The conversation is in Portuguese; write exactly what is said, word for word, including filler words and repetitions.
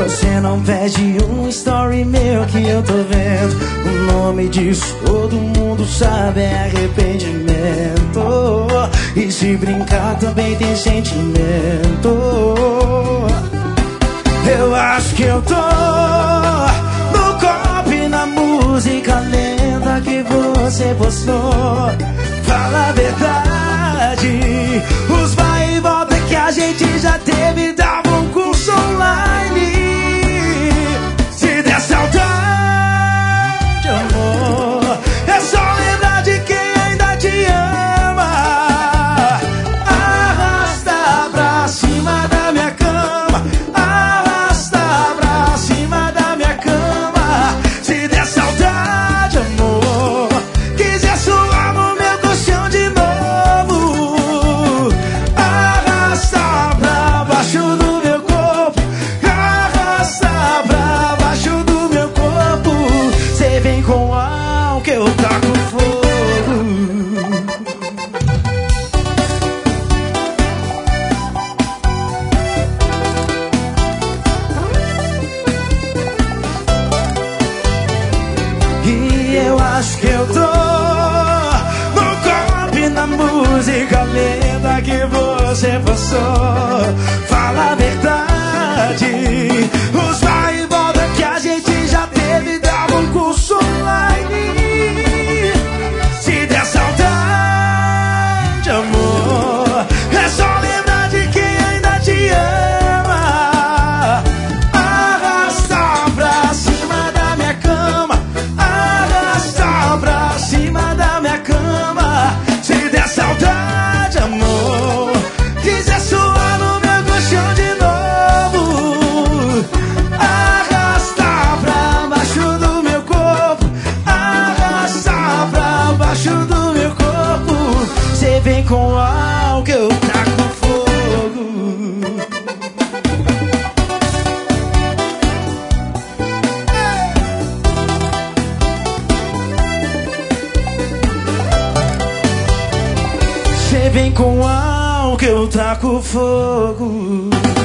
Você não pede um story meu que eu tô vendo. O nome disso todo mundo sabe, é arrependimento. E se brincar também tem sentimento. Eu acho que eu tô no copo e na música lenta que você postou. Fala a verdade, os vai e volta que a gente já teve, dava um curso online. Se der saudade, amor, é só lembrar de quem ainda te ama. Arrasta pra cima da minha cama, arrasta pra cima da minha cama. Se der saudade, amor, quiser suar no meu colchão de novo, arrasta pra baixo do meu corpo, arrasta pra baixo do meu corpo. Cê vem com álcool que eu taco fogo. E eu acho que eu tô no copo e na música lenta que você passou. Fala a verdade, os vai e volta que a gente já teve, dava um curso online. Se der saudade, amor, é só lembrar de quem ainda te ama. Arrasta pra cima da minha cama, arrasta pra cima da minha cama. Se der saudade, amor, quiser suar no meu colchão de novo, arrasta pra baixo do meu corpo, arrasta pra baixo do meu corpo. Cê vem com álcool que eu taco fogo. Cê vem com álcool que eu taco fogo.